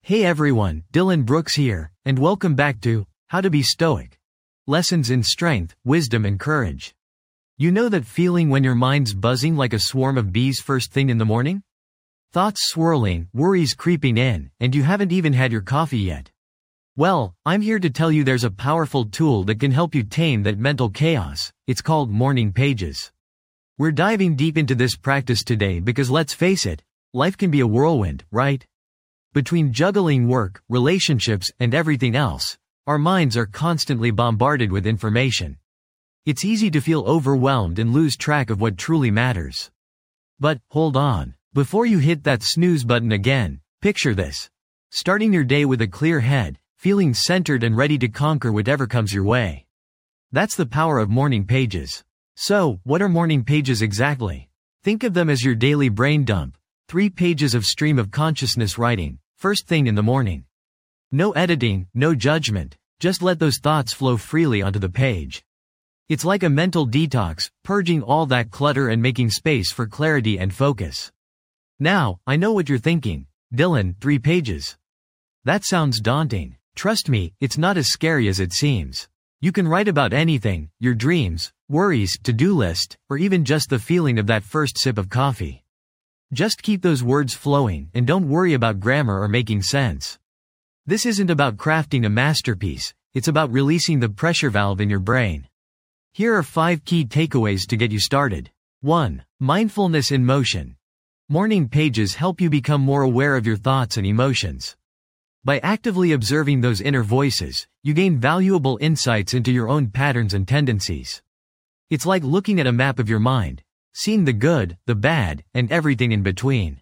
Hey everyone, Dylan Brooks here, and welcome back to How to Be Stoic. Lessons in Strength, Wisdom and Courage. You know that feeling when your mind's buzzing like a swarm of bees first thing in the morning? Thoughts swirling, worries creeping in, and you haven't even had your coffee yet. Well, I'm here to tell you there's a powerful tool that can help you tame that mental chaos. It's called Morning Pages. We're diving deep into this practice today because let's face it, life can be a whirlwind, right? Between juggling work, relationships, and everything else, our minds are constantly bombarded with information. It's easy to feel overwhelmed and lose track of what truly matters. But, hold on. Before you hit that snooze button again, picture this. Starting your day with a clear head, feeling centered and ready to conquer whatever comes your way. That's the power of morning pages. So, what are morning pages exactly? Think of them as your daily brain dump. 3 pages of stream of consciousness writing, first thing in the morning. No editing, no judgment, just let those thoughts flow freely onto the page. It's like a mental detox, purging all that clutter and making space for clarity and focus. Now, I know what you're thinking. Dylan, 3 pages. That sounds daunting. Trust me, it's not as scary as it seems. You can write about anything, your dreams, worries, to-do list, or even just the feeling of that first sip of coffee. Just keep those words flowing and don't worry about grammar or making sense. This isn't about crafting a masterpiece, it's about releasing the pressure valve in your brain. Here are 5 key takeaways to get you started. 1. Mindfulness in motion. Morning pages help you become more aware of your thoughts and emotions. By actively observing those inner voices, you gain valuable insights into your own patterns and tendencies. It's like looking at a map of your mind, seeing the good, the bad, and everything in between.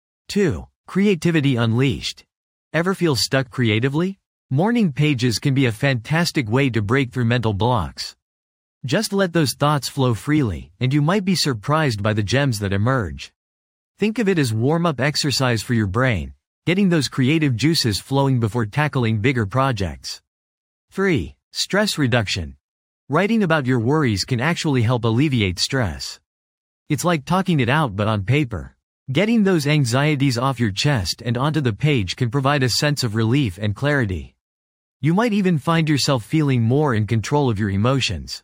2. Creativity unleashed. Ever feel stuck creatively? Morning pages can be a fantastic way to break through mental blocks. Just let those thoughts flow freely, and you might be surprised by the gems that emerge. Think of it as warm-up exercise for your brain, getting those creative juices flowing before tackling bigger projects. 3. Stress reduction. Writing about your worries can actually help alleviate stress. It's like talking it out but on paper. Getting those anxieties off your chest and onto the page can provide a sense of relief and clarity. You might even find yourself feeling more in control of your emotions.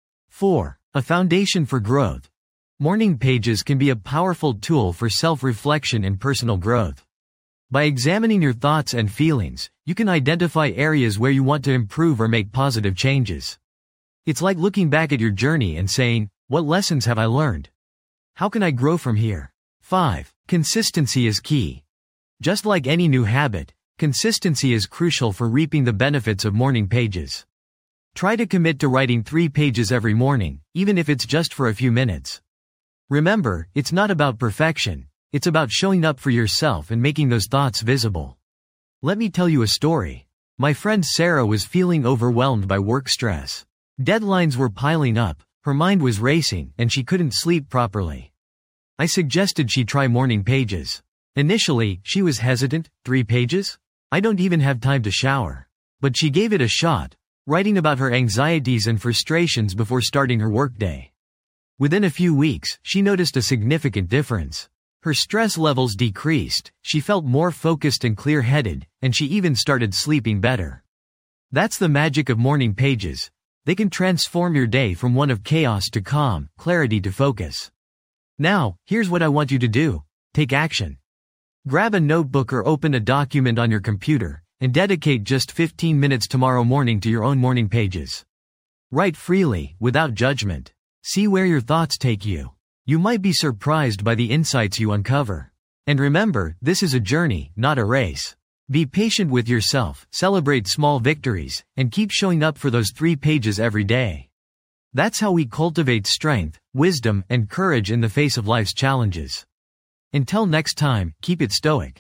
4. A foundation for growth. Morning pages can be a powerful tool for self-reflection and personal growth. By examining your thoughts and feelings, you can identify areas where you want to improve or make positive changes. It's like looking back at your journey and saying, what lessons have I learned? How can I grow from here? 5. Consistency is key. Just like any new habit, consistency is crucial for reaping the benefits of morning pages. Try to commit to writing 3 pages every morning, even if it's just for a few minutes. Remember, it's not about perfection, it's about showing up for yourself and making those thoughts visible. Let me tell you a story. My friend Sarah was feeling overwhelmed by work stress. Deadlines were piling up, her mind was racing, and she couldn't sleep properly. I suggested she try morning pages. Initially, she was hesitant. 3 pages? I don't even have time to shower. But she gave it a shot, writing about her anxieties and frustrations before starting her workday. Within a few weeks, she noticed a significant difference. Her stress levels decreased, she felt more focused and clear-headed, and she even started sleeping better. That's the magic of morning pages. They can transform your day from one of chaos to calm, clarity to focus. Now, here's what I want you to do. Take action. Grab a notebook or open a document on your computer, and dedicate just 15 minutes tomorrow morning to your own morning pages. Write freely, without judgment. See where your thoughts take you. You might be surprised by the insights you uncover. And remember, this is a journey, not a race. Be patient with yourself, celebrate small victories, and keep showing up for those 3 pages every day. That's how we cultivate strength, wisdom, and courage in the face of life's challenges. Until next time, keep it stoic.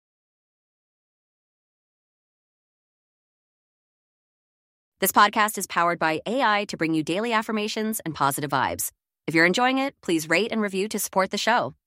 This podcast is powered by AI to bring you daily affirmations and positive vibes. If you're enjoying it, please rate and review to support the show.